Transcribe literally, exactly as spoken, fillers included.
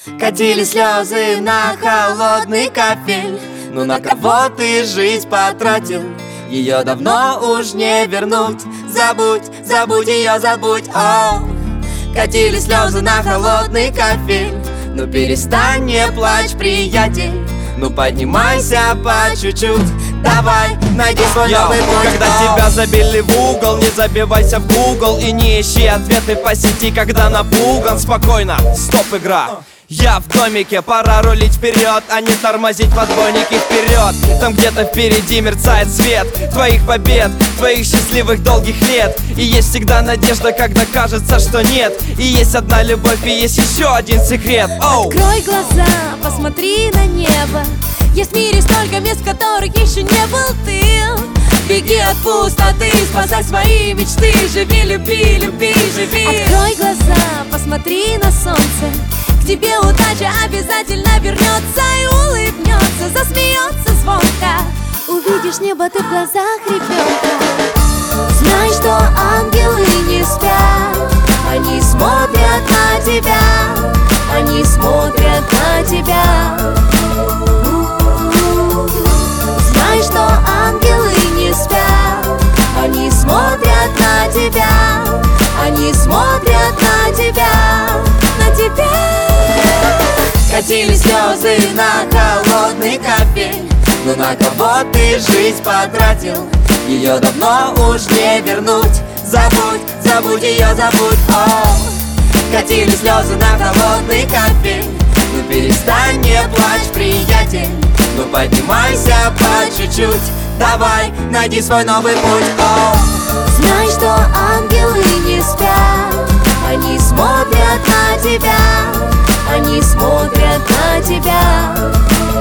Катили слезы на холодный кафель. Ну на кого ты жизнь потратил? Ее давно уж не вернуть. Забудь, забудь ее, забудь. О, катили слезы на холодный кафель. Ну перестань, не плачь, приятель. Ну поднимайся по чуть-чуть. Давай, найди свой Йо, новый путь. когда тебя забили в угол, не забивайся в Google и не ищи ответы по сети, когда напуган. Спокойно, стоп, игра. Я в домике, пора рулить вперед, а не тормозить в отбойнике вперед. Там где-то впереди мерцает свет твоих побед, твоих счастливых долгих лет. И есть всегда надежда, когда кажется, что нет. И есть одна любовь, и есть еще один секрет. Оу. Открой глаза, посмотри на небо. Есть в мире столько мест, в которых еще не был ты. Беги от пустоты, спасай свои мечты. Живи, люби, люби, живи. Открой глаза, посмотри на солнце. К тебе удача обязательно вернется и улыбнется, засмеется звонко. Увидишь небо ты в глазах ребенка. Знай, что ангелы не спят. Они смотрят на тебя. Они смотрят на тебя. Знай, что ангелы не спят. Они смотрят на тебя. Они смотрят на тебя. На тебя. Катили слезы на холодный кафель. Ну на кого ты жизнь потратил? Ее давно уж не вернуть. Забудь, забудь ее, забудь. О, катили слезы на холодный кафель. Ну перестань, не плачь, приятель. Ну поднимайся по чуть-чуть. Давай, найди свой новый путь. О, знай, что ангелы не спят. Они смотрят на тебя. Они